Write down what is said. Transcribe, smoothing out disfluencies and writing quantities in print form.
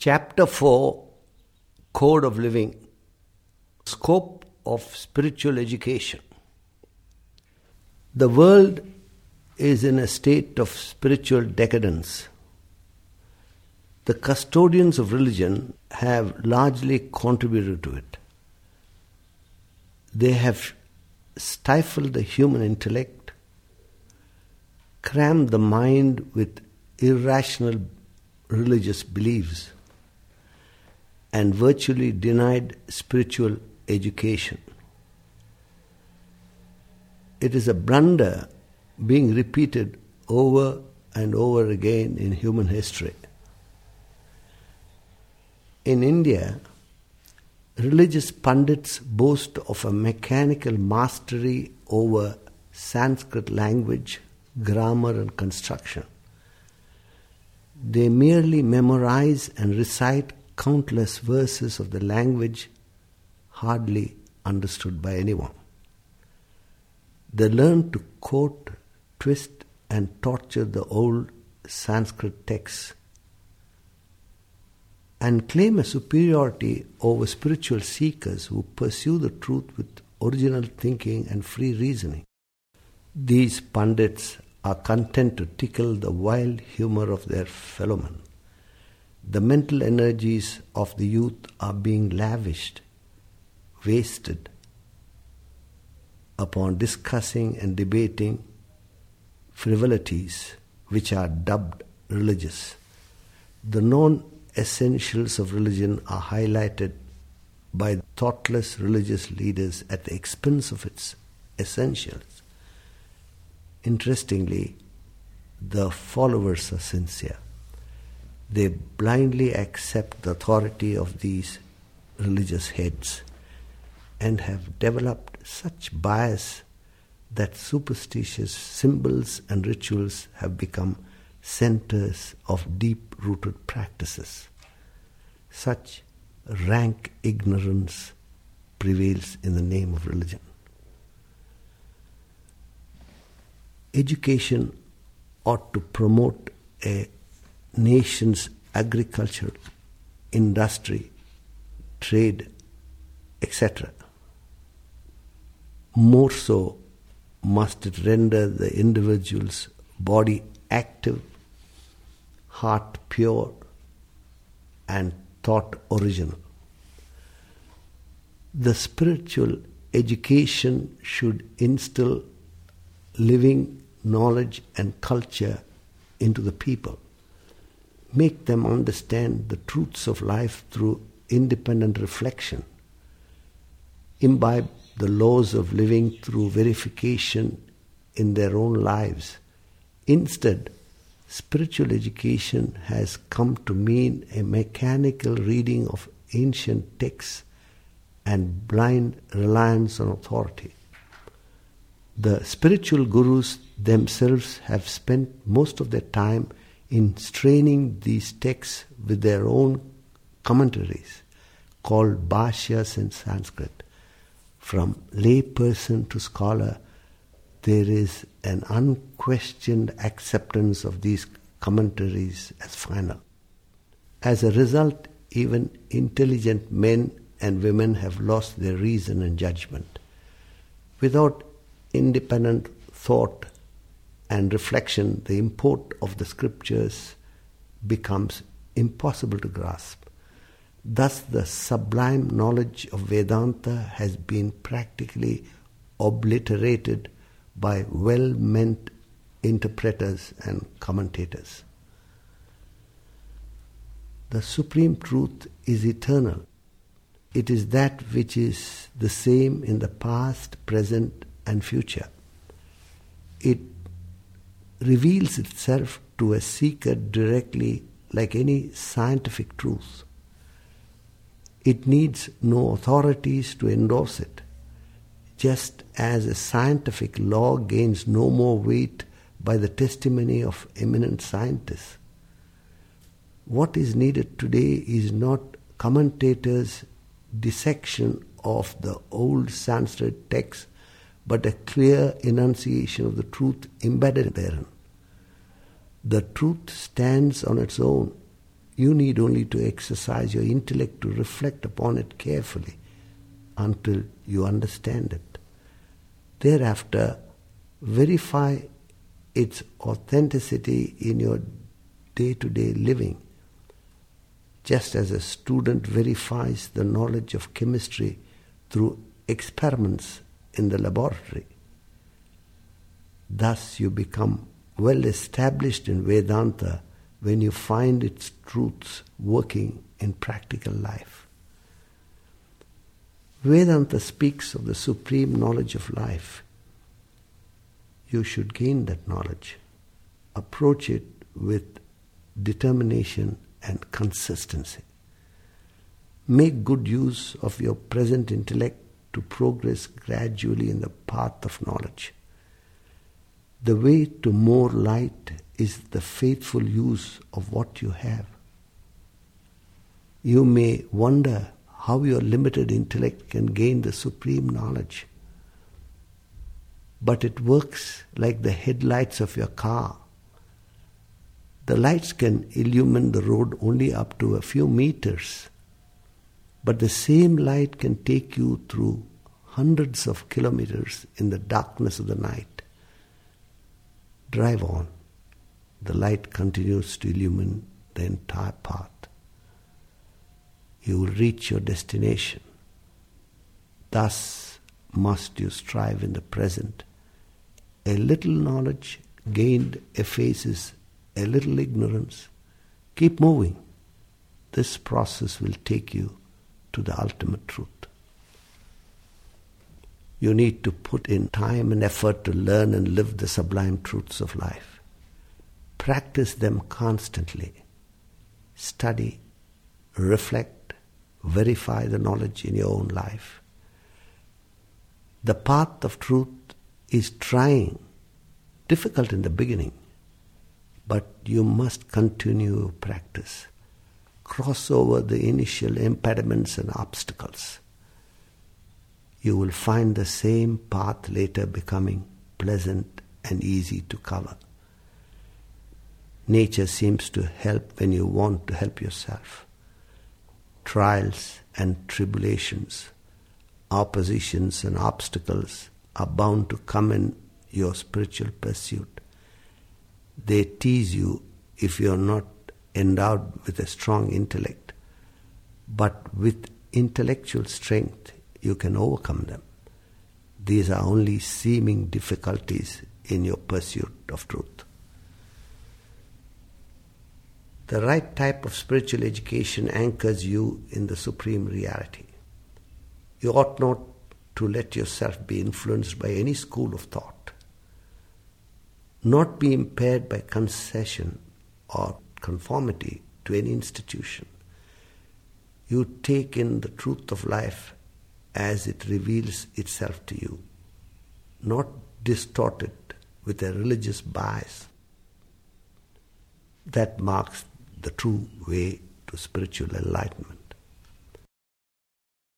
Chapter 4, Code of Living, Scope of Spiritual Education. The world is in a state of spiritual decadence. The custodians of religion have largely contributed to it. They have stifled the human intellect, crammed the mind with irrational religious beliefs, and virtually denied spiritual education. It is a blunder being repeated over and over again in human history. In India, religious pundits boast of a mechanical mastery over Sanskrit language, grammar and construction. They merely memorize and recite countless verses of the language hardly understood by anyone. They learn to quote, twist and torture the old Sanskrit texts and claim a superiority over spiritual seekers who pursue the truth with original thinking and free reasoning. These pundits are content to tickle the wild humor of their fellow men. The mental energies of the youth are being lavished, wasted upon discussing and debating frivolities which are dubbed religious. The non-essentials of religion are highlighted by thoughtless religious leaders at the expense of its essentials. Interestingly, the followers are sincere. They blindly accept the authority of these religious heads and have developed such bias that superstitious symbols and rituals have become centers of deep-rooted practices. Such rank ignorance prevails in the name of religion. Education ought to promote a nation's agriculture, industry, trade, etc. More so must it render the individual's body active, heart pure, and thought original. The spiritual education should instill living knowledge and culture into the people, make them understand the truths of life through independent reflection, imbibe the laws of living through verification in their own lives. Instead, spiritual education has come to mean a mechanical reading of ancient texts and blind reliance on authority. The spiritual gurus themselves have spent most of their time in straining these texts with their own commentaries, called bhashyas in Sanskrit. From layperson to scholar, there is an unquestioned acceptance of these commentaries as final. As a result, even intelligent men and women have lost their reason and judgment. Without independent thought and reflection, the import of the scriptures becomes impossible to grasp. Thus, the sublime knowledge of Vedanta has been practically obliterated by well-meant interpreters and commentators. The supreme truth is eternal. It is that which is the same in the past, present, and future. It reveals itself to a seeker directly, like any scientific truth. It needs no authorities to endorse it, just as a scientific law gains no more weight by the testimony of eminent scientists. What is needed today is not commentators' dissection of the old Sanskrit text, but a clear enunciation of the truth embedded therein. The truth stands on its own You need only to exercise your intellect to reflect upon it carefully until you understand it. Thereafter, verify its authenticity in your day-to-day living, just as a student verifies the knowledge of chemistry through experiments in the laboratory. Thus you become well established in Vedanta when you find its truths working in practical life. Vedanta speaks of the supreme knowledge of life. You should gain that knowledge. Approach it with determination and consistency. Make good use of your present intellect to progress gradually in the path of knowledge. The way to more light is the faithful use of what you have. You may wonder how your limited intellect can gain the supreme knowledge. But it works like the headlights of your car. The lights can illumine the road only up to a few meters, but the same light can take you through hundreds of kilometers in the darkness of the night. Drive on. The light continues to illumine the entire path. You will reach your destination. Thus must you strive in the present. A little knowledge gained effaces a little ignorance. Keep moving. This process will take you to the ultimate truth. You need to put in time and effort to learn and live the sublime truths of life. Practice them constantly. Study, reflect, verify the knowledge in your own life. The path of truth is trying, difficult in the beginning, but you must continue practice. Cross over the initial impediments and obstacles. You will find the same path later becoming pleasant and easy to cover. Nature seems to help when you want to help yourself. Trials and tribulations, oppositions and obstacles are bound to come in your spiritual pursuit. They tease you if you are not endowed with a strong intellect, but with intellectual strength you can overcome them. These are only seeming difficulties in your pursuit of truth. The right type of spiritual education anchors you in the supreme reality. You ought not to let yourself be influenced by any school of thought, not be impaired by concession or conformity to any institution. You take in the truth of life as it reveals itself to you, not distorted with a religious bias. That marks the true way to spiritual enlightenment.